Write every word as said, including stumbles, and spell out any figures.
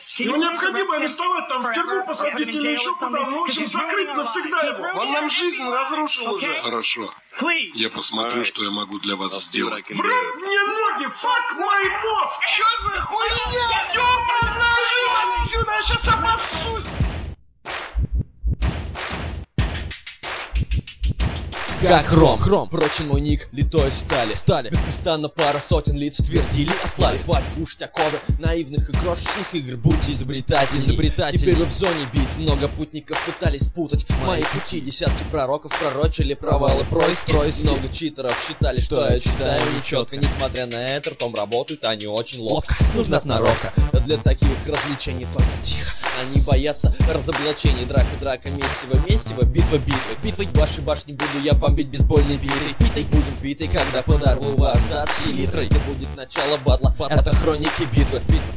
Его необходимо арестовать, там в тюрьму посадить или еще куда. Ну, в общем, закрыть навсегда его. Он нам жизнь разрушил уже. Хорошо. Я посмотрю, что я могу для вас сделать. В рот мне ноги! Фак мой мозг! Что за хуйня? Ёбаная жизнь отсюда! Я сейчас обоссусь! Как Ром, Хром, прочен мой ник, литой стали Стали, беспрестанно пара сотен лиц твердили о славе. Хватит кушать оковы наивных и крошечных игр. Будьте изобретатели, изобретатели. Теперь вы в зоне битв, много путников пытались спутать мои пути. Десятки пророков пророчили провалы происки. Много читеров считали, что я читаю нечетко. Несмотря на это, ртом работают они очень ловко. Нужна сноровка, для таких развлечений только тихо. Они боятся разоблачений, драка, драка, месиво, месиво, битва, битва. Битвой вашей башни буду я бомбить бейсбольной битой. Битой будем битой, когда подорву вас до двадцати литров. Это будет начало батла, это хроники битвы. Битва,